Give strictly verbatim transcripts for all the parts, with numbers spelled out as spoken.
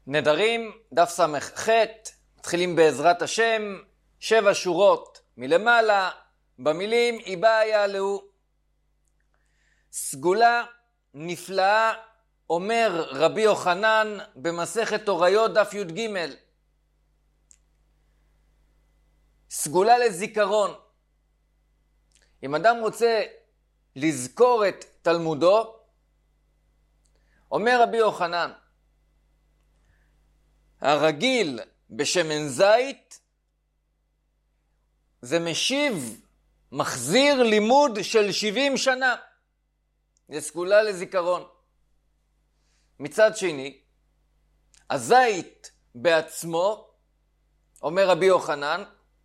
נדרים, דף ס"ח, מתחילים בעזרת השם, שבע שורות מלמעלה, במילים איבאיה לו. סגולה נפלאה, אומר רבי יוחנן במסכת תוריות דף י"ג. סגולה לזיכרון. אם אדם רוצה לזכור את תלמודו, אומר רבי יוחנן, הרגיל בשמן זית זה משיב, מחזיר לימוד של שבעים שנה. זה סגולה לזיכרון. מצד שני, הזית בעצמו, אומר רבי יוחנן,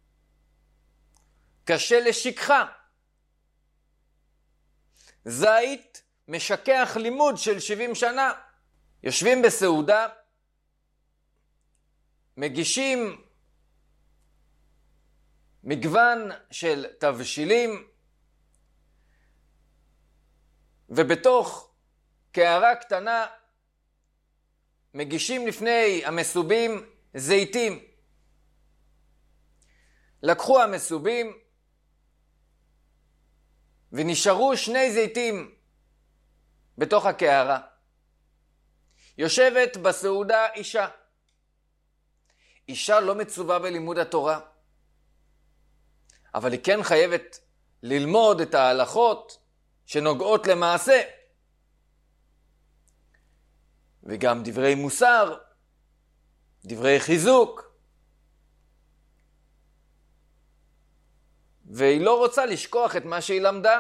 קשה לשכחה. זית משכח לימוד של שבעים שנה. יושבים בסעודה, מגישים מגוון של תבשילים, ובתוך קערה קטנה מגישים לפני המסובים זיתים. לקחו המסובים ונשארו שני זיתים בתוך הקערה. יושבת בסעודה אישה. אישה לא מצווה בלימוד התורה, אבל היא כן חייבת ללמוד את ההלכות שנוגעות למעשה, וגם דברי מוסר, דברי חיזוק, והיא לא רוצה לשכוח את מה שהיא למדה,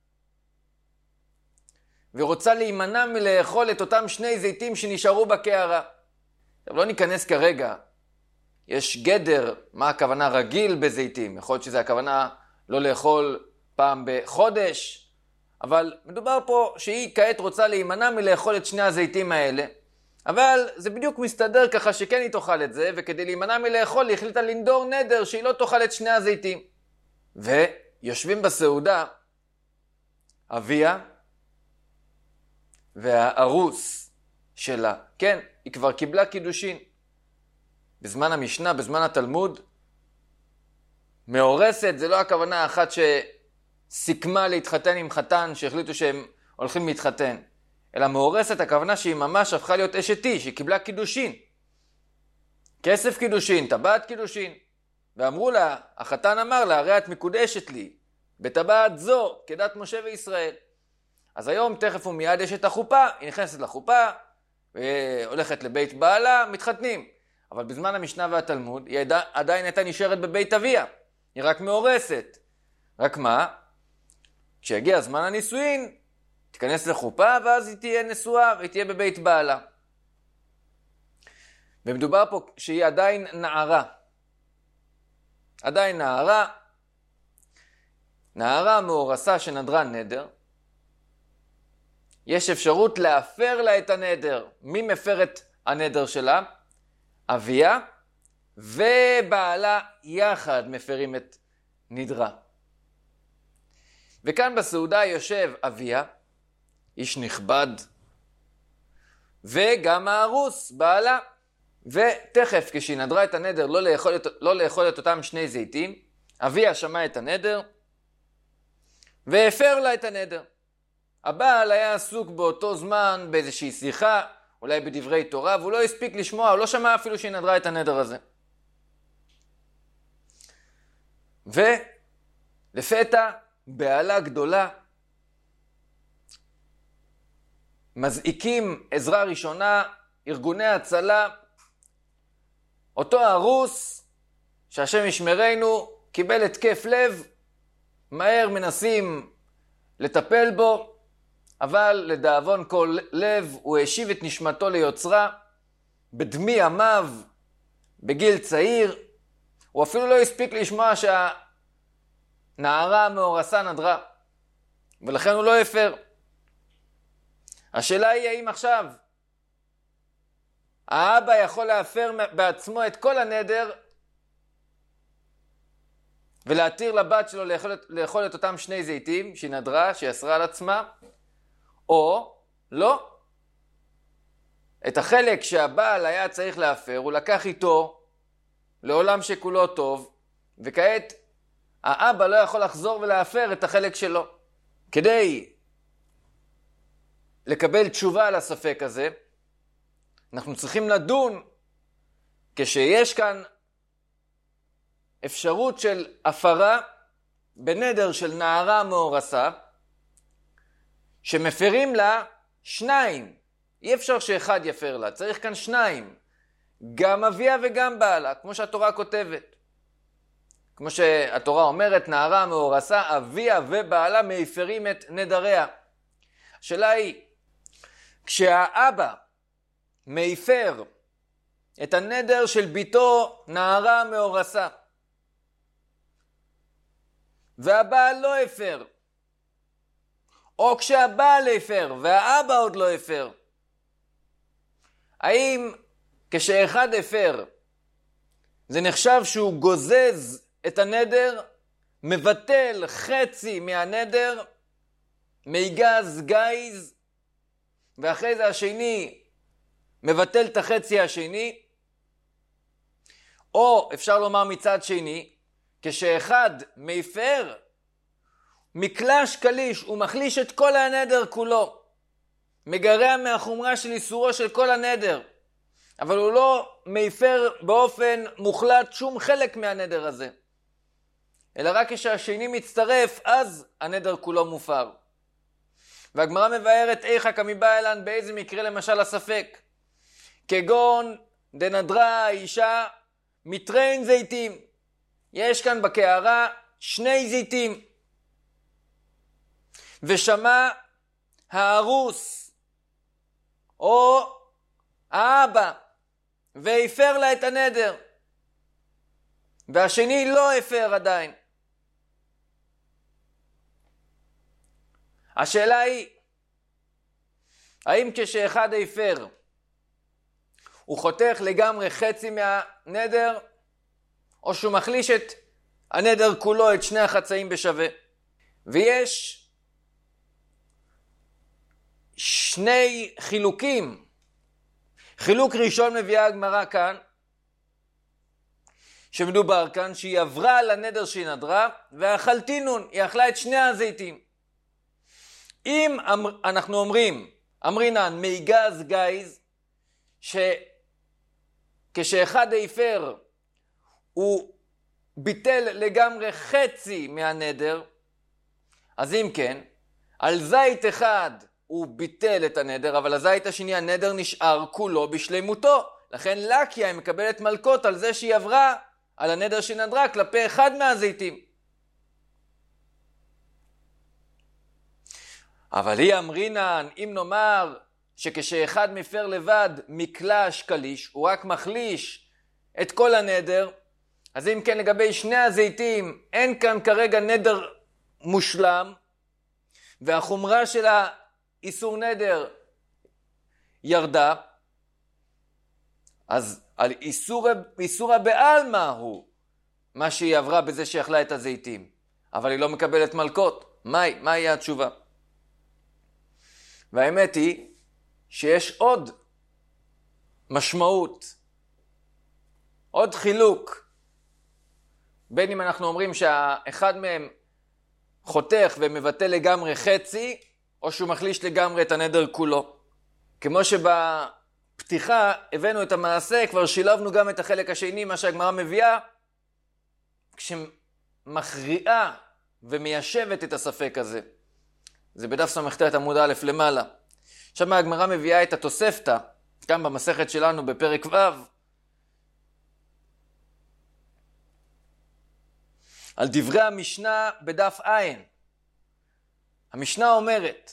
ורוצה להימנע מלאכול את אותם שני זיתים שנשארו בקערה. עכשיו לא ניכנס כרגע, יש גדר, מה הכוונה רגיל בזיתים, יכול להיות שזה הכוונה לא לאכול פעם בחודש, אבל מדובר פה שהיא כעת רוצה להימנע מלאכול את שני הזיתים האלה, אבל זה בדיוק מסתדר ככה שכן היא תאכל את זה, וכדי להימנע מלאכול היא החליטה לנדור נדר שהיא לא תאכל את שני הזיתים. ויושבים בסעודה אביה והארוס שלה. כן, היא כבר קיבלה קידושין. בזמן המשנה, בזמן התלמוד, מאורסת, זה לא הכוונה אחת שסיכמה להתחתן עם חתן שהחליטו שהם הולכים להתחתן, אלא מאורסת הכוונה שהיא ממש הפכה להיות אשת איש, היא קיבלה קידושין. כסף קידושין, טבעת קידושין. ואמרו לה, החתן אמר לה, הרי את מקודשת לי, בטבעת זו, כדת משה וישראל. אז היום תכף ומיד יש את החופה, היא נכנסת לחופה, והולכת לבית בעלה, מתחתנים. אבל בזמן המשנה והתלמוד, היא עדיין הייתה נשארת בבית אביה. היא רק מאורסת. רק מה? כשיגיע זמן הנישואין, תיכנס לחופה, ואז היא תהיה נשואה, והיא תהיה בבית בעלה. ומדובר פה שהיא עדיין נערה. עדיין נערה. נערה מאורסה שנדרה נדר. יש אפשרות להפר לה את הנדר. מי מפר את הנדר שלה? אביה ובעלה יחד מפרים את נדרה. וכאן בסעודה יושב אביה, איש נכבד, וגם הארוס, בעלה. ותכף כשהיא נדרה את הנדר לא לאכול את, לא לאכול את אותם שני זיתים, אביה שמע את הנדר והפר לה את הנדר. הבעל היה עסוק באותו זמן באיזושהי שיחה, אולי בדברי תורה, והוא לא הספיק לשמוע, הוא לא שמע אפילו שהיא נדרה את הנדר הזה. ולפתע, בעלה גדולה, מזעיקים עזרה ראשונה, ארגוני הצלה, אותו ארוס, שהשם ישמרנו, קיבל התקף לב, מהר מנסים לטפל בו, אבל לדאבון כל לב הוא השיב את נשמתו ליוצרה בדמי ימיו, בגיל צעיר. הוא אפילו לא הספיק לשמוע שהנערה המאורסה נדרה, ולכן הוא לא הפר. השאלה היא האם עכשיו האבא יכול להפר בעצמו את כל הנדר ולהתיר לבת שלו לאכול, לאכול את אותם שני זיתים שהיא נדרה, שהיא אסרה על עצמה, או לא. את החלק שהבעל היה צריך להפר, הוא לקח איתו לעולם שכולו טוב, וכעת האבא לא יכול לחזור ולהפר את החלק שלו. כדי לקבל תשובה על הספק הזה, אנחנו צריכים לדון כשיש כאן אפשרות של הפרה בנדר של נערה מאורסה, שמפרים לה שניים. אי אפשר שאחד יפר לה, צריך כאן שניים. גם אביה וגם בעלה, כמו שהתורה כותבת. כמו שהתורה אומרת, נערה מאורסה, אביה ובעלה מפרים את נדריה. השאלה היא, כשהאבא מפר את הנדר של ביתו נערה מאורסה, והבעל לא הפר, או כשהבעל הפר והאבא עוד לא הפר, האם כשאחד הפר זה נחשב שהוא גוזז את הנדר, מבטל חצי מהנדר, מיגז גייז, ואחרי זה השני מבטל את החצי השני, או אפשר לומר מצד שני, כשאחד מפר, מקלש קליש, הוא מחליש את כל הנדר כולו, מגרע מהחומרה של איסורו של כל הנדר, אבל הוא לא מפר באופן מוחלט שום חלק מהנדר הזה, אלא רק כשהשני מצטרף, אז הנדר כולו מופר. והגמרא מבארת איכה כמיבא אלן, באיזה מקרה למשל הספק, כגון דנדרה האישה מטרין זיתים, יש כאן בקערה שני זיתים, ושמע הארוס או האבא והפר לה את הנדר, והשני לא הפר עדיין. השאלה היא, האם כשאחד הפר הוא חותך לגמרי חצי מהנדר, או שהוא מחליש את הנדר כולו, את שני החצאים בשווה? ויש שני חילוקים. חילוק ראשון מביאה הגמרא כאן, שמדובר כאן שהיא עברה על הנדר שהיא נדרה, והחלטינון, היא אכלה את שני הזיתים. אם אנחנו אומרים, אמרינן מיגז גייז, שכשאחד היפר הוא ביטל לגמרי חצי מהנדר, אז אם כן, על זית אחד הוא ביטל את הנדר, אבל הזית השני, הנדר נשאר כולו בשלמותו. לכן לקיה היא מקבלת מלכות על זה שהיא עברה על הנדר שנדרה כלפי אחד מהזיתים. אבל היא אמרינן, אם נאמר שכשאחד מפר לבד מקלש קליש, הוא רק מחליש את כל הנדר, אז אם כן לגבי שני הזיתים אין כאן כרגע נדר מושלם, והחומרה של האיסור נדר ירדה, אז על איסור, איסור הבעלמא הוא מה שהיא עברה בזה שאכלה את הזיתים, אבל היא לא מקבלת מלכות. מה, מה יהיה התשובה? והאמת היא שיש עוד משמעות, עוד חילוק, בין אם אנחנו אומרים שהאחד מהם חותך ומבטל לגמרי חצי, או שהוא מחליש לגמרי את הנדר כולו. כמו שבפתיחה הבאנו את המעשה, כבר שילבנו גם את החלק השני, מה שהגמרא מביאה, כשמכריעה ומיישבת את הספק הזה. זה בדף סמכת עמוד א' למעלה. שם הגמרא מביאה את התוספתא, כאן במסכת שלנו בפרק ו', על דברי המשנה בדף עין. המשנה אומרת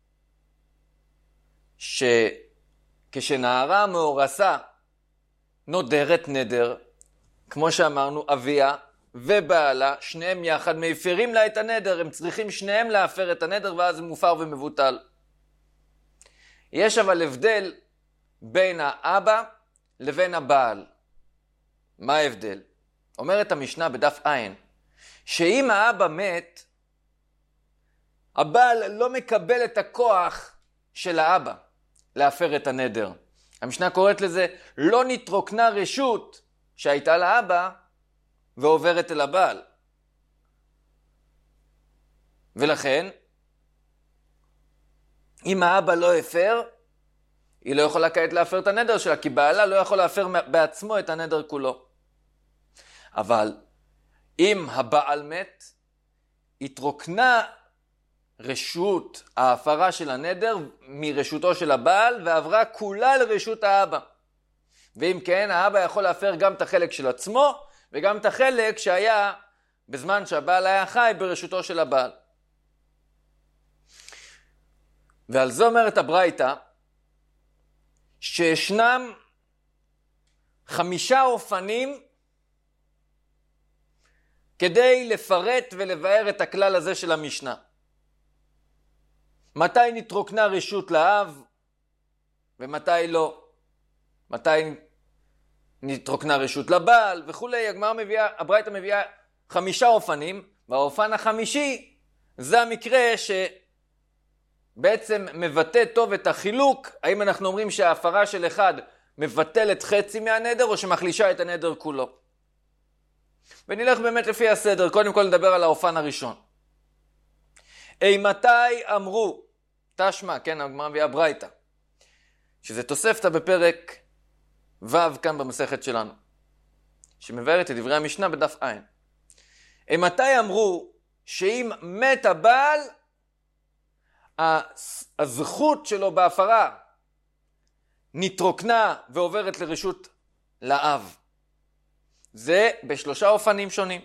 שכשנערה מאורסה נודרת נדר, כמו שאמרנו, אביה ובעלה, שניהם יחד מפרים לה את הנדר, הם צריכים שניהם להפר את הנדר, ואז זה מופר ומבוטל. יש אבל הבדל בין האבא לבין הבעל. מה ההבדל? אומרת המשנה בדף עין, שאם האבא מת, הבעל לא מקבל את הכוח של האבא להפר את הנדר. המשנה קוראת לזה לא נתרוקנה רשות שהייתה לאבא ועוברת אל הבעל. ולכן, אם האבא לא הפר, היא לא יכולה כעת להפר את הנדר שלה, כי בעלה לא יכול להפר בעצמו את הנדר כולו. אבל אם הבעל מת, התרוקנה רשות ההפרה של הנדר מרשותו של הבעל, ועברה כולה לרשות האבא. ואם כן, האבא יכול להפר גם את החלק של עצמו, וגם את החלק שהיה בזמן שהבעל היה חי ברשותו של הבעל. ועל זה אומרת הברייתא, שישנם חמישה אופנים כדי לפרט ולבאר את הכלל הזה של המשנה. מתי נתרוקנה רשות לאב ומתי לא? מתי נתרוקנה רשות לבעל וכולי. הגמרא מביאה, הברייתא מביאה חמישה אופנים, והאופן החמישי זה המקרה שבעצם מבטא טוב את החילוק, האם אנחנו אומרים שההפרה של אחד מבטלת חצי מהנדר או שמחלישה את הנדר כולו. ונלך באמת לפי הסדר. קודם כל נדבר על האופן הראשון. אימתי אמרו, תשמע, כן, הגמרא מביאה ברייתא, שזה תוספתא בפרק ו' כאן במסכת שלנו, שמבארת את דברי המשנה בדף עין. אימתי אמרו שאם מת הבעל, הזכות שלו בהפרה נתרוקנה ועוברת לרשות לאב. זה בשלושה אופנים שונים.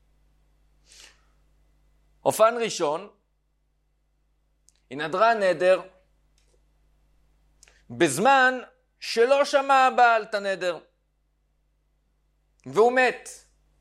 אופן ראשון, היא נדרה נדר בזמן שלא שמע הבעל את הנדר והוא מת.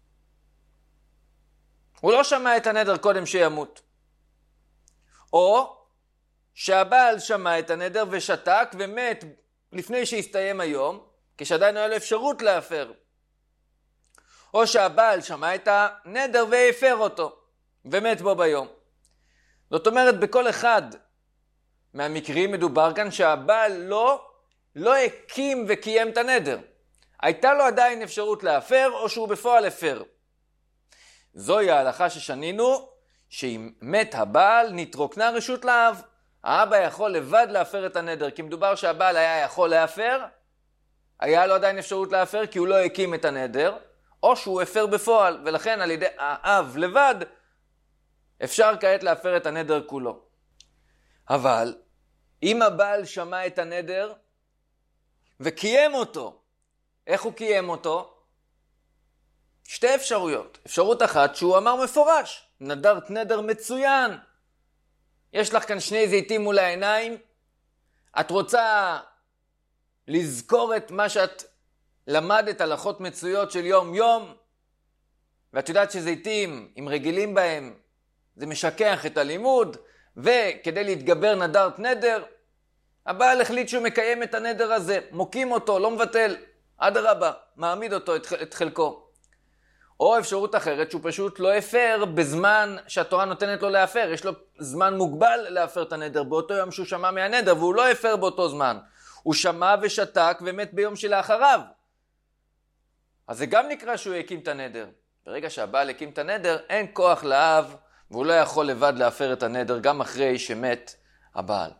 הוא לא שמע את הנדר קודם שימות. או שהבעל שמע את הנדר ושתק ומת לפני שהסתיים היום, כשעדיין היה לו אפשרות להפר. או שהבעל שמע את הנדר והפר אותו ומת בו ביום. זאת אומרת, בכל אחד מהמקרים מדובר כאן שהבעל לא, לא הקים וקיים את הנדר. הייתה לו עדיין אפשרות להפר או שהוא בפועל הפר. זוהי ההלכה ששנינו, שאם מת הבעל נתרוקנה רשות לאב. האבא יכול לבד להפר את הנדר, כי מדובר שהבעל היה יכול להפר, היה לו עדיין אפשרות להפר כי הוא לא הקים את הנדר, או שהוא הפר בפועל, ולכן על ידי האב לבד אפשר כעת להפר את הנדר כולו. אבל אם הבעל שמע את הנדר וקיים אותו, איך הוא קיים אותו? שתי אפשרויות. אפשרות אחת שהוא אמר מפורש, נדרת נדר מצוין. יש לך כאן שני זיתים מול העיניים, את רוצה לזכור את מה שאת למדת הלכות מצויות של יום יום, ואת יודעת שזיתים, אם רגילים בהם, זה משכח את הלימוד, וכדי להתגבר נדרת נדר, הבעל החליט שהוא מקיים את הנדר הזה, מוקים אותו, לא מבטל, עד הרבה, מעמיד אותו את, את חלקו. או אפשרות אחרת שהוא פשוט לא הפר בזמן שהתורה נותנת לו להפר, יש לו זמן מוגבל להפר את הנדר, באותו יום שהוא שמע מהנדר, והוא לא הפר באותו זמן. הוא שמע ושתק ומת ביום שלאחריו. אז זה גם נקרא שהוא הקים את הנדר. ברגע שהבעל הקים את הנדר, אין כוח לאב, והוא לא יכול לבד להפר את הנדר גם אחרי שמת הבעל.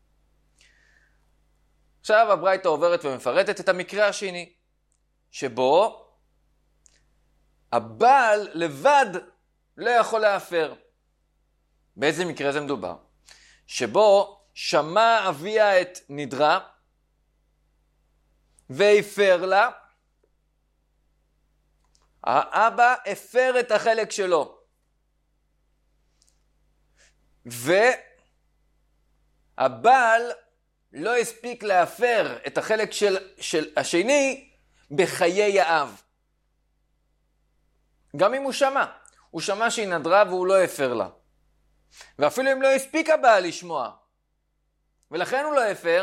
עכשיו הברייתא עוברת ומפרטת את המקרה השני, שבו הבעל לבד לא יכול להפר. באיזה מקרה זה מדובר? שבו שמע אביה את נדרה והפר לה, האבא הפר את החלק שלו, והבעל לא הספיק להפר את החלק של, של השני בחיי האב. גם אם הוא שמע, הוא שמע שהיא נדרה והוא לא הפר לה. ואפילו אם לא הספיק הבעל לשמוע, ולכן הוא לא הפר,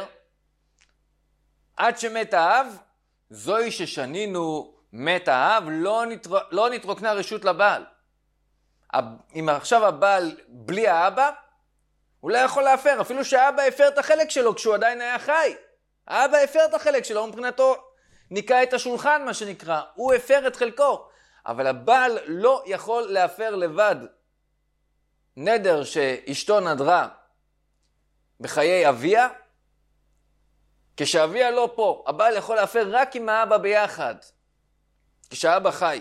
עד שמת האב, זוהי ששנינו מת האב, לא, נתר... לא נתרוקנה רשות לבעל. אם עכשיו הבעל בלי האבא, הוא לא יכול להפר, אפילו שהאבא הפר את החלק שלו כשהוא עדיין היה חי. האבא הפר את החלק שלו, מבחינתו ניקה את השולחן, מה שנקרא. הוא הפר את חלקו. אבל הבעל לא יכול להפר לבד נדר שאשתו נדרה בחיי אביה, כשאביה לא פה. הבעל יכול להפר רק עם האבא ביחד, כשהאבא חי.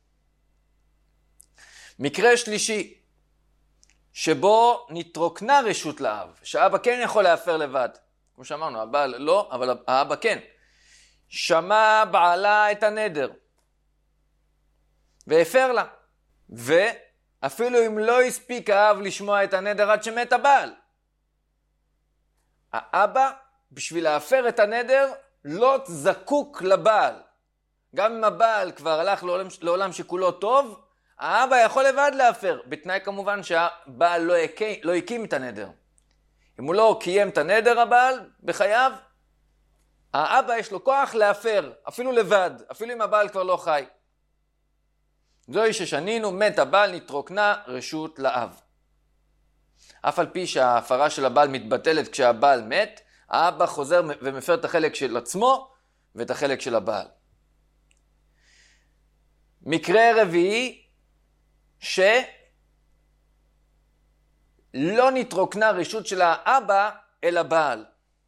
מקרה שלישי, שבו נתרוקנה רשות לאב, שהאבא כן יכול להפר לבד. כמו שאמרנו, הבעל לא, אבל האבא כן. שמע בעלה את הנדר, והפר לה. ואפילו אם לא הספיק האב לשמוע את הנדר עד שמת הבעל, האבא, בשביל להפר את הנדר, לא זקוק לבעל. גם אם הבעל כבר הלך לעולם, לעולם שכולו טוב, האבא יכול לבד להפר, בתנאי כמובן שהבעל לא, הקים, לא הקים את הנדר. אם הוא לא קיים את הנדר הבעל בחייו, האבא יש לו כוח להפר, אפילו לבד, אפילו אם הבעל כבר לא חי. זוהי ששנינו, מת הבעל, נתרוקנה רשות לאב. אף על פי שההפרה של הבעל מתבטלת כשהבעל מת, האבא חוזר ומפר את החלק של עצמו ואת החלק של הבעל. מקרה רביעי, שלא נתרוקנה רשות של האבא אל הבעל.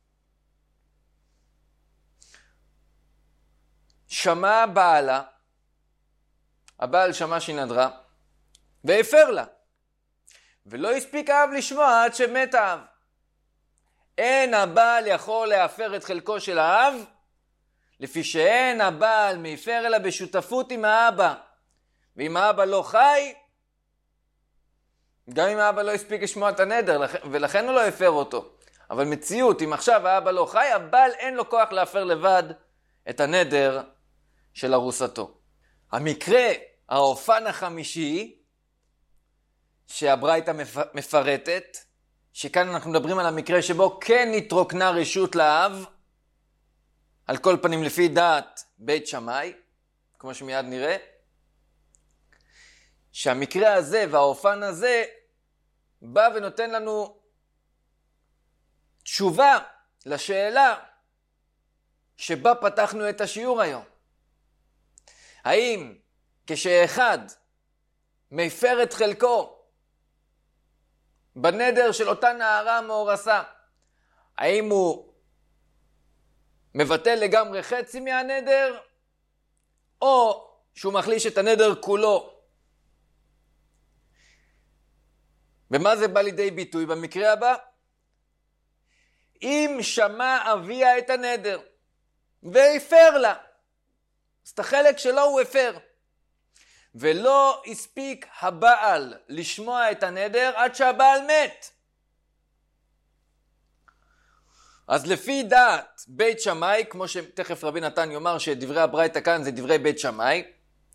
שמע בעלה, הבעל שמע שהיא נדרה, והפר לה. ולא הספיק האב לשמוע עד שמת האב. אין הבעל יכול להפר את חלקו של האב, לפי שאין הבעל מפר אלא בשותפות עם האבא. ואם האבא לא חי, גם אם האבא לא הספיק לשמוע את הנדר, ולכן הוא לא הפר אותו. אבל מציאות, אם עכשיו האבא לא חי, הבעל אין לו כוח להפר לבד את הנדר של ארוסתו. המקרה, האופן החמישי, שהברייתא מפרטת, שכאן אנחנו מדברים על המקרה שבו כן נתרוקנה רשות לאב, על כל פנים לפי דעת בית שמאי, כמו שמיד נראה, שהמקרה הזה והאופן הזה בא ונותן לנו תשובה לשאלה שבה פתחנו את השיעור היום. האם כשאחד מפר את חלקו בנדר של אותה נערה מאורסה, האם הוא מבטל לגמרי חצי מהנדר, או שהוא מחליש את הנדר כולו? ומה זה בא לידי ביטוי במקרה הבא? אם שמע אביה את הנדר והפר לה, אז את החלק שלו הוא הפר, ולא הספיק הבעל לשמוע את הנדר עד שהבעל מת. אז לפי דעת בית שמאי, כמו שתכף רבי נתן יאמר שדברי הברייתא כאן זה דברי בית שמאי,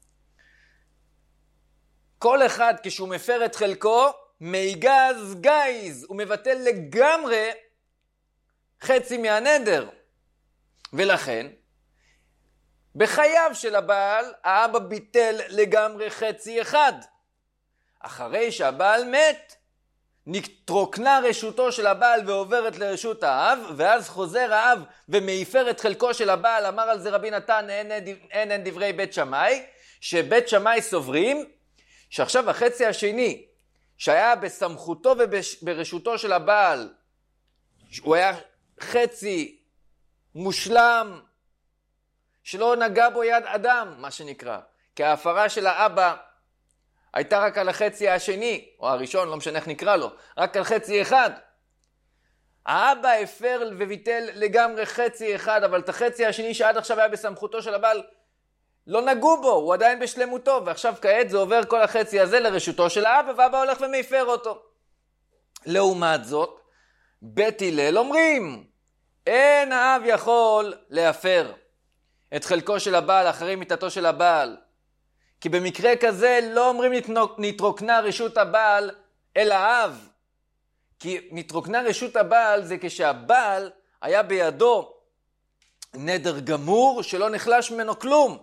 כל אחד כשהוא מפר את חלקו, מיגז גייז, הוא מבטל לגמרי חצי מהנדר. ולכן, בחייו של הבעל, האבא ביטל לגמרי חצי אחד. אחרי שהבעל מת, נתרוקנה רשותו של הבעל ועוברת לרשות האב, ואז חוזר האב ומאפר את חלקו של הבעל. אמר על זה רבי נתן, אין אין, אין דברי בית שמאי, שבית שמאי סוברים, שעכשיו החצי השני, שהיה בסמכותו וברשותו של הבעל, הוא היה חצי מושלם, שלא נגע בו יד אדם, מה שנקרא. כי ההפרה של האבא הייתה רק על החצי השני, או הראשון, לא משנה איך נקרא לו, רק על חצי אחד. האבא הפר וביטל לגמרי חצי אחד, אבל את החצי השני שעד עכשיו היה בסמכותו של הבעל, לא נגעו בו, הוא עדיין בשלמותו, ועכשיו כעת זה עובר כל החצי הזה לרשותו של האבא, והאבא הולך ומפר אותו. לעומת זאת, בית הלל אומרים, אין האב יכול להפר את חלקו של הבעל אחרי מיתתו של הבעל. כי במקרה כזה לא אומרים נתרוקנה רשות הבעל אל האב. כי נתרוקנה רשות הבעל זה כשהבעל היה בידו נדר גמור שלא נחלש ממנו כלום.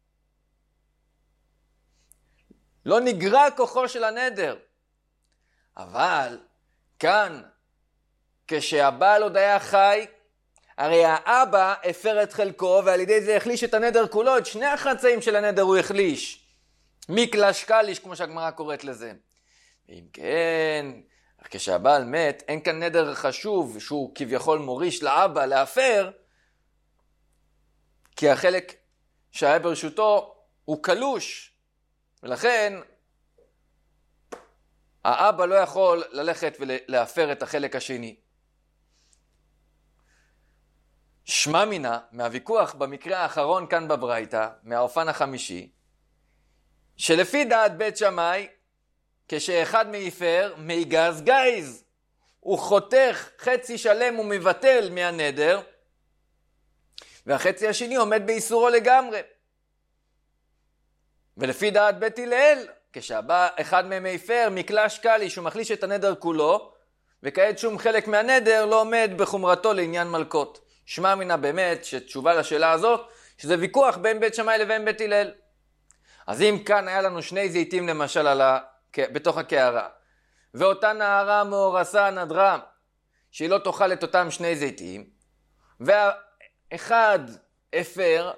לא נגרע כוחו של הנדר. אבל כאן, כשהבעל עוד היה חי, הרי האבא הפר את חלקו, ועל ידי זה החליש את הנדר כולו, את שני החצאים של הנדר הוא החליש. מקלש קליש, כמו שהגמרא קוראת לזה. ואם כן, כשהבעל מת, אין כאן נדר חשוב, שהוא כביכול מוריש לאבא להפר, כי החלק שהיה ברשותו הוא קלוש, ולכן האבא לא יכול ללכת ולהפר את החלק השני. שמע מינה, מהוויכוח במקרה האחרון כאן בברייתא, מהאופן החמישי, שלפי דעת בית שמאי, כשאחד מייפר, מיגז גייז, הוא חותך חצי שלם ומבטל מהנדר, והחצי השני עומד באיסורו לגמרי. ולפי דעת בית הלל, כשהבא אחד מהם מייפר, מקלש קליש, הוא מחליש את הנדר כולו, וכעת שום חלק מהנדר לא עומד בחומרתו לעניין מלכות. שמע מינה באמת שתשובה לשאלה הזאת, שזה ויכוח בין בית שמאי לבין בית הלל. אז אם כאן היה לנו שני זיתים למשל על ה... בתוך הקערה, ואותה נערה מאורסה נדרה, שהיא לא תאכל את אותם שני זיתים, והאחד הפר,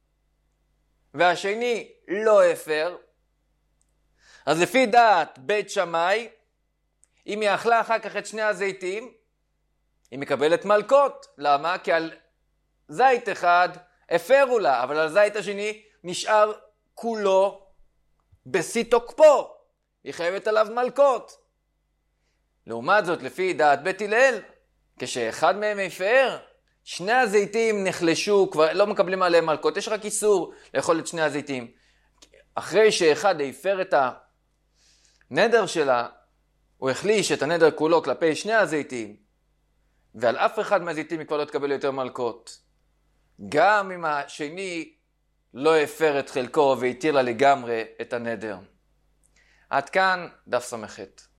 והשני לא הפר, אז לפי דעת בית שמאי, אם היא אכלה אחר כך את שני הזיתים, היא מקבלת מלכות. למה? כי על זית אחד הפרו לה, אבל על זית השני נשאר כולו בשיא תוקפו. היא חייבת עליו מלכות. לעומת זאת, לפי דעת בית הלל, כשאחד מהם הפר, שני הזיתים נחלשו, כבר לא מקבלים עליהם מלכות, יש רק איסור לאכול את שני הזיתים. אחרי שאחד הפר את הנדר שלה, הוא החליש את הנדר כולו כלפי שני הזיתים, ועל אף אחד מהזיתים היא כבר לא תקבל יותר מלכות. גם אם השני לא הפר את חלקו והתיר לה לגמרי את הנדר. עד כאן דף סמכת.